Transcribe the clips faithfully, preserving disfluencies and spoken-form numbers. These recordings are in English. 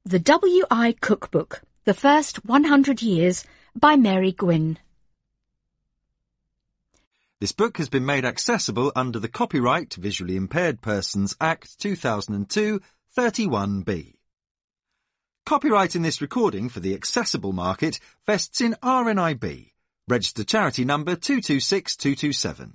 The W I Cookbook, The First one hundred Years, by Mary Gwynne. This book has been made accessible under the Copyright Visually Impaired Persons Act two thousand two, thirty-one B. Copyright in this recording for the accessible market vests in R N I B, registered charity number two two six two two seven.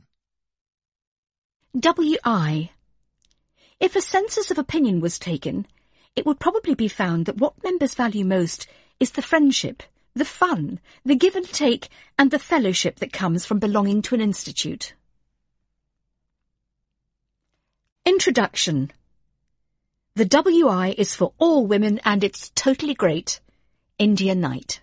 W I. If a census of opinion was taken, it would probably be found that what members value most is the friendship, the fun, the give and take, and the fellowship that comes from belonging to an institute. Introduction. The W I is for all women and it's totally great. India Knight.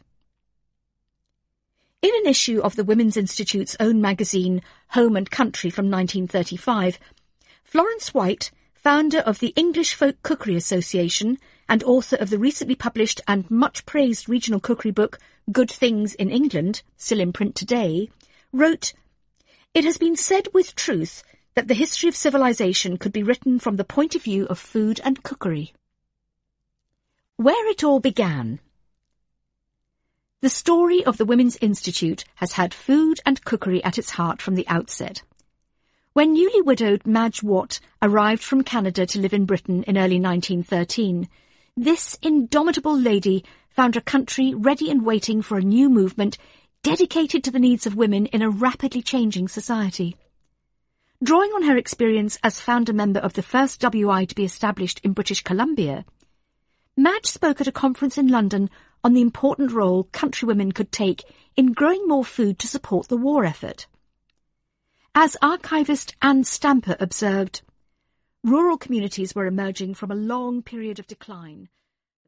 In an issue of the Women's Institute's own magazine, Home and Country from nineteen thirty-five, Florence White, founder of the English Folk Cookery Association and author of the recently published and much-praised regional cookery book Good Things in England, still in print today, wrote, "It has been said with truth that the history of civilization could be written from the point of view of food and cookery." Where it all began. The story of the Women's Institute has had food and cookery at its heart from the outset. When newly widowed Madge Watt arrived from Canada to live in Britain in early nineteen thirteen, this indomitable lady found her country ready and waiting for a new movement dedicated to the needs of women in a rapidly changing society. Drawing on her experience as founder member of the first W I to be established in British Columbia, Madge spoke at a conference in London on the important role countrywomen could take in growing more food to support the war effort. As archivist Anne Stamper observed, rural communities were emerging from a long period of decline.